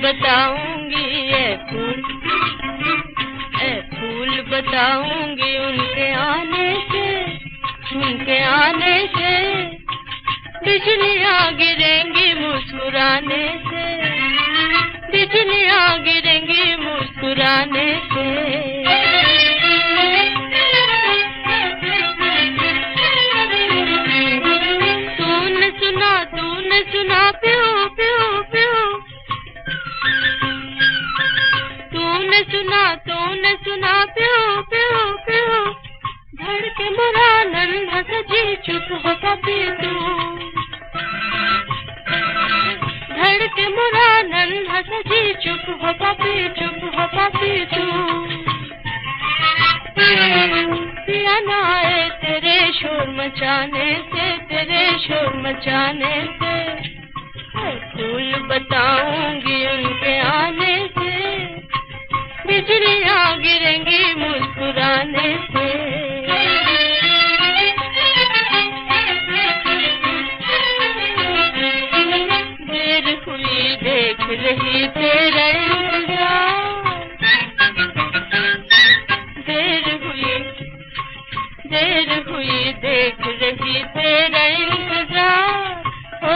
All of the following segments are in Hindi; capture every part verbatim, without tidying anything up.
बताऊंगी ये फूल, ए फूल बताऊंगी उनके आने से, उनके आने से बिजलियां गिरेंगी मुस्कुराने से, बिजलियां गिरेंगी मुस्कुराने से। तूने सुना, तूने सुना प्यू प्यू प्यू, तूने सुना, तूने सुना प्यू प्यू प्यू, धड़के मरा नन्हा सा जी चुप हो पापी तू, धड़के मरा नन्हा सा जी चुप हो पापी, चुप हो पापी तू। पिया ना आए तेरे शोर मचाने से, तेरे शोर मचाने से, फूल बताऊंगी उनके आने से, बिजलियां गिरेंगी मुस्कुराने से। देर हुई देख रही तेरा इंतजार, देर हुई, देर हुई देख रही तेरा इंतजार। ओ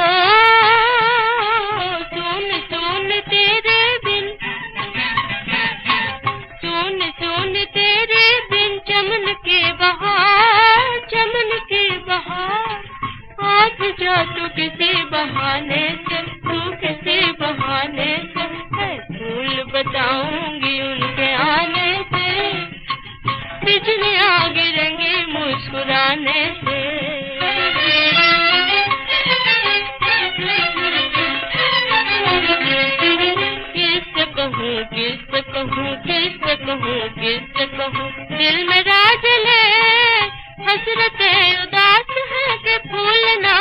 सुन सुन तेरे बिन, सुन सुन तेरे बिन चमन के बहार, चमन के बहार, आज जा तू किसी बहाने से, तू किसी बहाने से, फूल बताऊंगी उनके आने से, बिजलियां गिरेंगी मुस्कुराने से। किससे कहूँ, किससे कहूँ, किससे कहूँ, किससे कहूँ, दिल में राज ले हसरतें उदास है कि फूल ना